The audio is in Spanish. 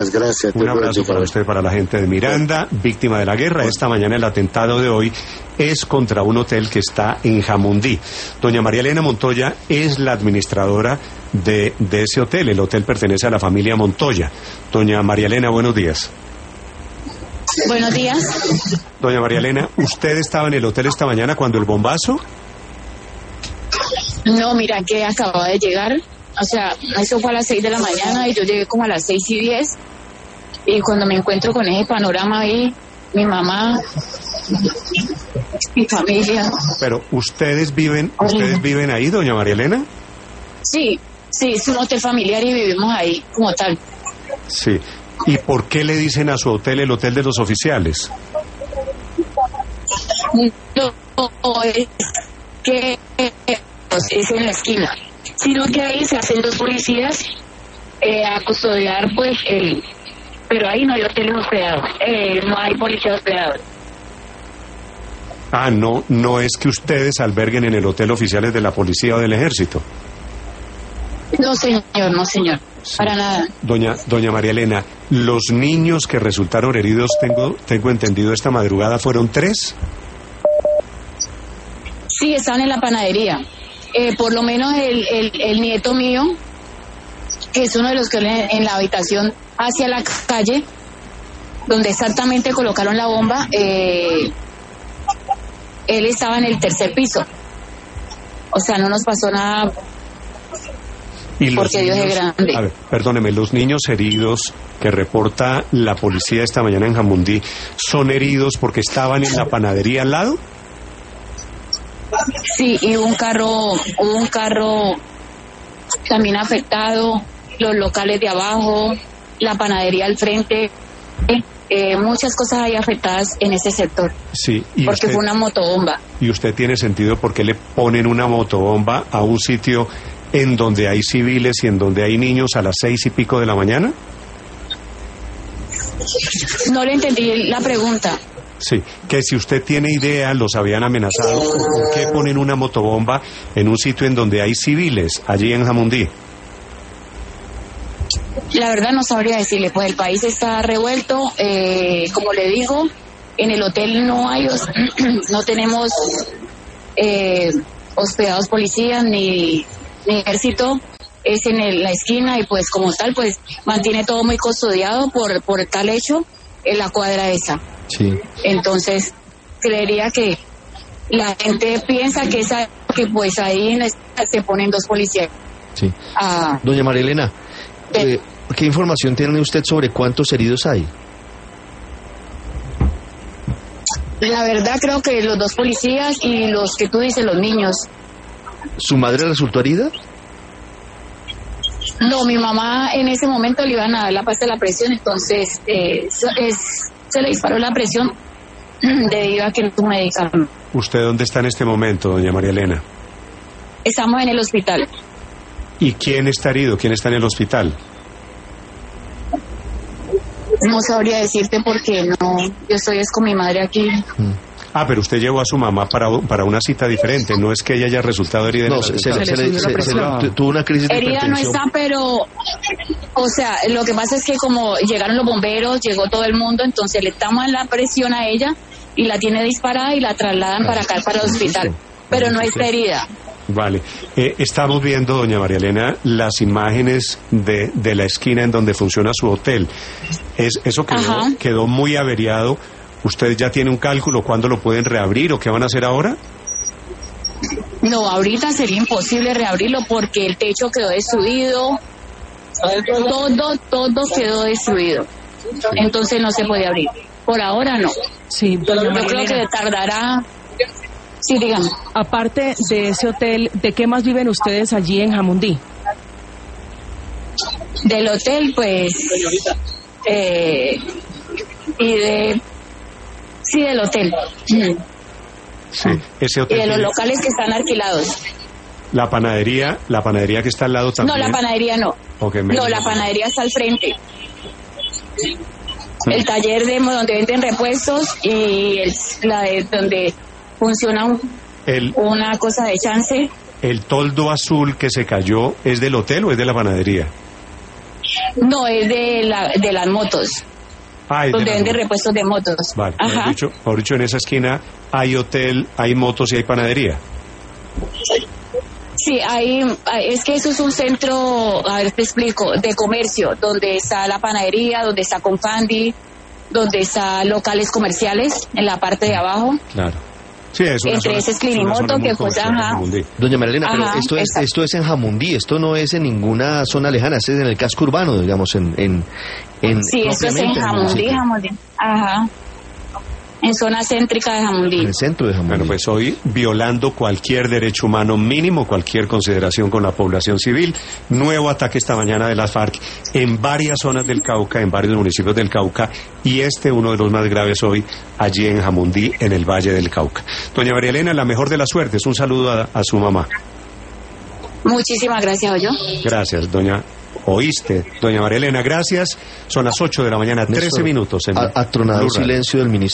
gracias. Un abrazo para usted, para la gente de Miranda, víctima de la guerra. Esta mañana el atentado de hoy es contra un hotel que está en Jamundí. Doña María Elena Montoya es la administradora de ese hotel. El hotel pertenece a la familia Montoya. Doña María Elena, buenos días. Buenos días. Doña María Elena, ¿usted estaba en el hotel esta mañana cuando el bombazo? No, mira que acababa de llegar. O sea, eso fue a las 6 de la mañana y yo llegué como a las 6:10. Y cuando me encuentro con ese panorama ahí, mi mamá, mi familia. Pero ustedes viven ahí, doña María Elena. Sí, es un hotel familiar y vivimos ahí como tal. Sí. ¿Y por qué le dicen a su hotel el hotel de los oficiales? No, es que es en la esquina, sino que ahí se hacen dos policías a custodiar, pues, pero ahí no hay hoteles hospedados, no hay policías hospedados. Ah, no es que ustedes alberguen en el hotel oficiales de la policía o del ejército. No, señor, Sí. Para nada. Doña María Elena, los niños que resultaron heridos, tengo entendido esta madrugada, ¿fueron 3? Sí, están en la panadería. Por lo menos el nieto mío, que es uno de los que en la habitación hacia la calle, donde exactamente colocaron la bomba, él estaba en el tercer piso. O sea, no nos pasó nada. Porque Dios es grande. A ver, perdóneme, los niños heridos que reporta la policía esta mañana en Jamundí, ¿son heridos porque estaban en la panadería al lado? Sí, y hubo un carro también afectado, los locales de abajo, la panadería al frente, muchas cosas hay afectadas en ese sector. Sí, porque fue una motobomba. ¿Y usted tiene sentido por qué le ponen una motobomba a un sitio en donde hay civiles y en donde hay niños a las 6 y pico de la mañana? No le entendí la pregunta. Sí, que si usted tiene idea, los habían amenazado, ¿por qué ponen una motobomba en un sitio en donde hay civiles, allí en Jamundí? La verdad no sabría decirle, pues el país está revuelto, como le digo, en el hotel no tenemos hospedados policías ni ejército, es en la esquina y pues como tal pues mantiene todo muy custodiado por tal hecho en la cuadra esa. Sí. Entonces creería que la gente piensa que pues ahí se ponen dos policías. Sí. Doña María Elena, ¿qué información tiene usted sobre cuántos heridos hay? La verdad creo que los dos policías y los que tú dices, los niños. ¿Su madre resultó herida? No, mi mamá en ese momento le iban a dar la pasta de la presión, entonces se le disparó la presión debido a que no tuvo medicamento. ¿Usted dónde está en este momento, doña María Elena? Estamos en el hospital. ¿Y quién está herido? ¿Quién está en el hospital? No sabría decirte porque no, yo estoy con mi madre aquí. Ah, pero usted llevó a su mamá para una cita diferente, no es que ella haya resultado herida. No, tuvo una crisis de herida no está, pero, o sea, lo que pasa es que como llegaron los bomberos, llegó todo el mundo, entonces le toman la presión a ella y la tiene disparada y la trasladan para acá, para el hospital, pero no está herida. Vale, estamos viendo, doña María Elena, las imágenes de la esquina en donde funciona su hotel. Eso quedó muy averiado. ¿Usted ya tiene un cálculo cuándo lo pueden reabrir o qué van a hacer ahora? No, ahorita sería imposible reabrirlo porque el techo quedó destruido, todo quedó destruido. Entonces no se puede abrir. Por ahora no. Sí, yo creo que tardará. Sí, dígame. Aparte de ese hotel, ¿de qué más viven ustedes allí en Jamundí? Del hotel, pues, Sí, del hotel. Sí, ese hotel. Y de los locales que están alquilados. La panadería que está al lado también. No, la panadería no. No, la panadería está al frente. El taller donde venden repuestos y donde funciona una cosa de chance. ¿El toldo azul que se cayó es del hotel o es de la panadería? No, es de las motos, Ah, es de donde la- venden repuestos de motos. Vale, Ajá. mejor dicho, en esa esquina hay hotel, hay motos y hay panadería. Sí, es que eso es un centro, a ver, te explico, de comercio, donde está la panadería, donde está Confandi, donde está locales comerciales en la parte de abajo. Claro. Sí, es una Entre zona, ese es Clinimoto, una zona muy que pues, comercial de ajá. Jamundí. Doña Marilena, pero Ajá, exacto. esto es en Jamundí, esto no es en ninguna zona lejana, esto es en el casco urbano, digamos, en Sí, esto es en propiamente el Jamundí, municipio, Jamundí. Ajá. En zona céntrica de en Jamundí. el centro de Jamundí. Bueno, pues hoy violando cualquier derecho humano mínimo, cualquier consideración con la población civil. Nuevo ataque esta mañana de las FARC en varias zonas del Cauca, en varios municipios del Cauca, y uno de los más graves hoy, allí en Jamundí, en el Valle del Cauca. Doña María Elena, la mejor de las suertes. Un saludo a su mamá. Muchísimas gracias, yo. Gracias, Oíste, doña María Elena, gracias. Son las 8 de la mañana, 13 Néstor, minutos. En atronado Blue el Radio. silencio del ministro.